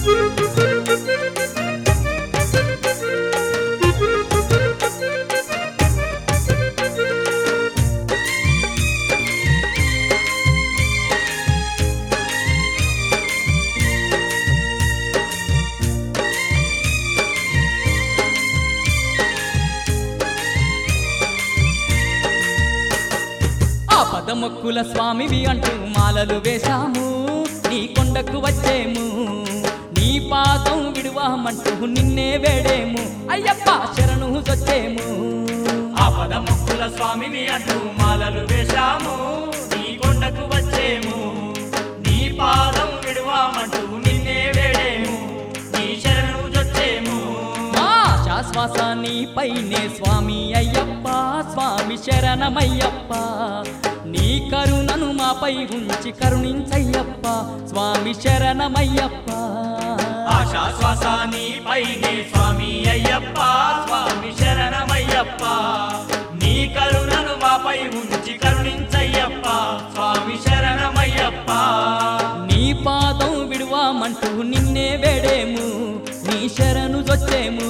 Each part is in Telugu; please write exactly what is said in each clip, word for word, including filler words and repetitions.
పదమొక్కుల స్వామివి అంటూ మాలలు వేశాము నీ కొండకు వచ్చేము నీ పాదం విడువామంటూ నిన్నే వేడేము అయ్యప్ప శరణు వచ్చేము ఆ పదమొక్కుల స్వామివి అంటూ మాలలు వేశాము నీ కొండకు వచ్చేము నీ పాదం విడువామంటూ నిన్నే వేడేము నీ శరణు వచ్చేము మా శాశ్వాస నీపైనే స్వామి అయ్యప్ప స్వామి శరణమయ్యప్ప నీ కరుణను మాపై ఉంచి కరుణించయ్యప్ప స్వామి శరణమయ్యప్ప ఆశాశ్వాస నీపైనే స్వామి అయ్యప్ప స్వామి శరణమయ్యప్ప నీ కరుణను మాపై ఉంచి కరుణించయ్యప్ప స్వామి శరణమయ్యప్ప నీ పాదం విడువామంటూ నిన్నే వేడేము నీ శరణు వచ్చేము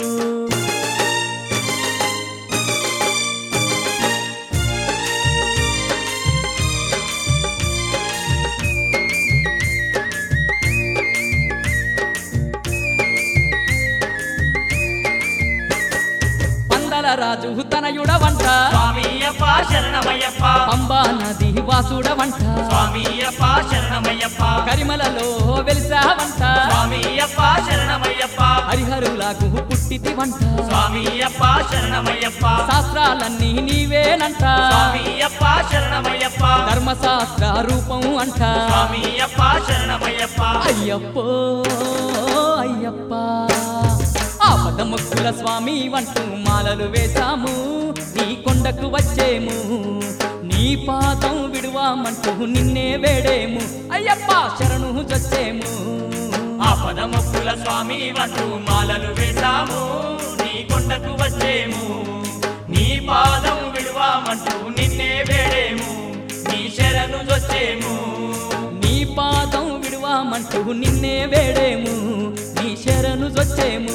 రాజు తనయుడవంట స్వామియప్ప శరణమయ్యప్ప పంబా నది వాసుడవంట స్వామియప్ప శరణమయ్యప్ప కరిమలలో వెలిసావంట స్వామియప్ప శరణమయ్యప్ప హరిహరులకు పుట్టితివంట స్వామియప్ప శరణమయ్యప్ప శాస్త్రాలన్నీ నీవేనంట స్వామియప్ప శరణమయ్యప్ప ధర్మశాస్త్ర రూపం అంట స్వామియప్ప శరణమయ్యప్ప అయ్యప్పో అయ్యప్ప ఆ పదమొక్కుల స్వామి వంటూ మాలలు వేశాము నీ కొండకు వచ్చేము నీ పాదం విడువామంటూ నిన్నే వేడేము అయ్యప్ప శరణు వచ్చేము ఆ పదమొక్కుల స్వామి వంటూ మాలలు వేశాము నీ కొండకు వచ్చేము నీ పాదం విడువామంటూ నిన్నే వేడేము నీ శరణు వచ్చేము నీ పాదం విడువామంటూ నిన్నే వేడేము నీ శరణు వచ్చేము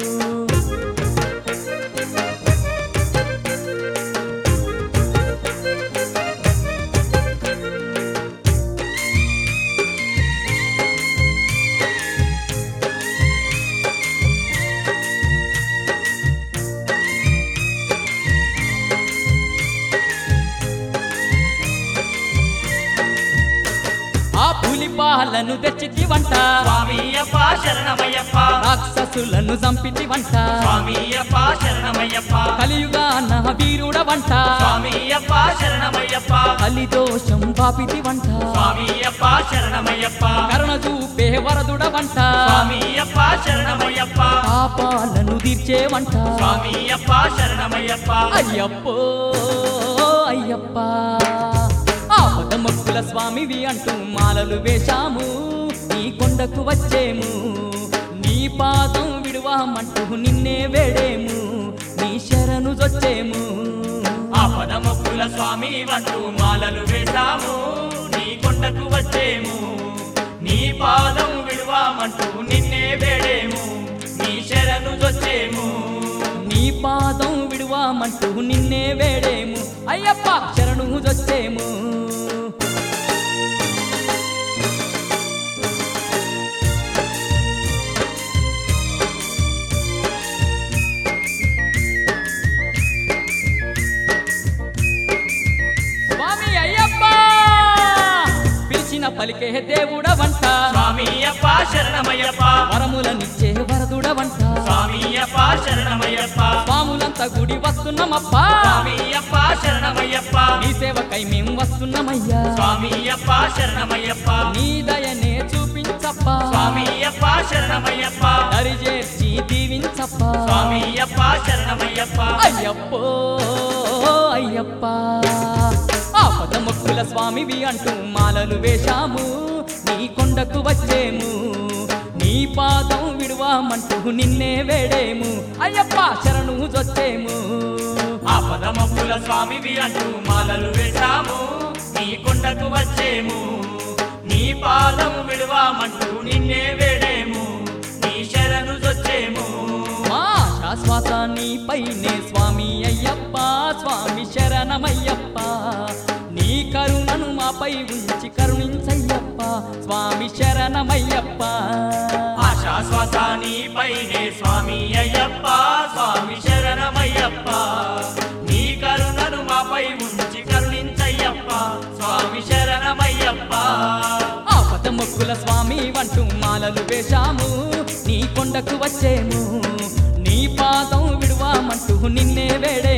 పులిపాలను తెచ్చితివంట స్వామియప్ప శరణమయ్యప్ప రాక్షసులను చంపితివంట స్వామియప్ప శరణమయ్యప్ప కలియుగాన వీరుడవంట స్వామియప్ప శరణమయ్యప్ప కలిదోషం పాపితివంట స్వామియప్ప శరణమయ్యప్ప కరుణ చూపే వరదుడవంట స్వామియప్ప శరణమయ్యప్ప పాపాలను తీర్చేవంట స్వామియప్ప శరణమయ్యప్ప అయ్యప్పో అయ్యప్ప పదమొక్కుల స్వామివి అంటూ మాలలు వేశాము నీ కొండకు వచ్చేము నీ పాదం విడువామంటూ నిన్నే వేడేము నీ శరణు వచ్చేము ఆ పదమొక్కుల స్వామి వంటూ మాలలు వేశాము నీ కొండకు వచ్చేము నీ పాదం విడువామంటూ నిన్నే వేడేము నీ శరణు వచ్చేము నీ పాదం విడువామంటూ నిన్నే వేడేము అయ్యప్ప శరణు వచ్చేము పలికే దేవుడవంట స్వామియప్ప శరణమయ్యప్ప వరములనిచ్చే వరదుడవంట స్వామియప్ప శరణమయ్యప్ప స్వాములంతా గుడి వస్తున్నామప్ప స్వామియప్ప శరణమయ్యప్ప నీ సేవకై మేము వస్తున్నామయ్యా స్వామియప్ప శరణమయ్యప్ప నీ దయనే చూపించప్ప స్వామియప్ప శరణమయ్యప్ప దరి చేర్చి దీవించప్ప స్వామియప్ప శరణమయ్యప్ప అయ్యప్పో అయ్యప్ప ఆ పదమొక్కుల స్వామివి అంటూ మాలలు వేశాము నీ కొండకు వచ్చేము నీ పాదం విడువామంటూ నిన్నే వేడేము అయ్యప్ప శరణు వచ్చేము ఆ పదమొక్కుల స్వామివి అంటూ మాలలు వేశాము నీ కొండకు వచ్చేము నీ పాదం విడువామంటూ నిన్నే వేడేము నీపైనే స్వామి అయ్యప్ప స్వామి శరణమయ్యప్ప నీ కరుణను మాపై ఉంచి కరుణించయ్యప్ప స్వామి శరణమయ్యప్ప ఆశాశ్వాస నీపైనే స్వామి అయ్యప్ప స్వామి శరణమయ్యప్ప నీ కరుణను మాపై ఉంచి కరుణించయ్యప్ప స్వామి శరణమయ్యప్ప ఆపద మొక్కుల స్వామి వంటూ మాలలు వేశాము నీ కొండకు వచ్చేము నీ పాదం విడువామంటూ నిన్నే వేడే